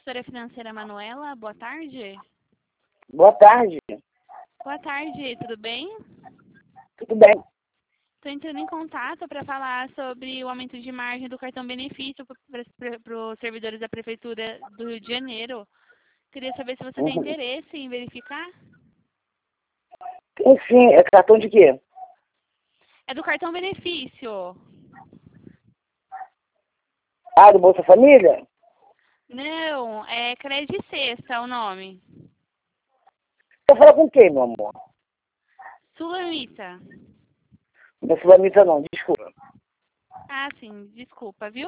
consultora financeira Manuela. Boa tarde. Boa tarde. Boa tarde, tudo bem? Tudo bem? Estou entrando em contato para falar sobre o aumento de margem do cartão benefício para os servidores da Prefeitura do Rio de Janeiro. Queria saber se você tem interesse em verificar. Sim, é cartão de quê? É do cartão benefício. Ah, do Bolsa Família? Não, é Crédito Sexta o nome. Você fala com quem, meu amor? Sulamita. Não é Sulamita não, desculpa. Ah, sim, desculpa, viu?